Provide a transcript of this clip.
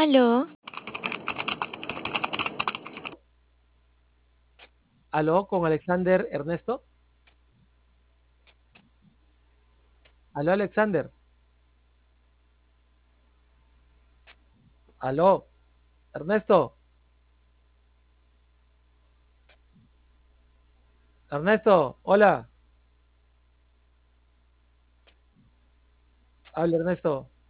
Aló, Aló, con Alexander Ernesto. Aló, Alexander. Aló, Ernesto. Ernesto, hola. Habla Ernesto.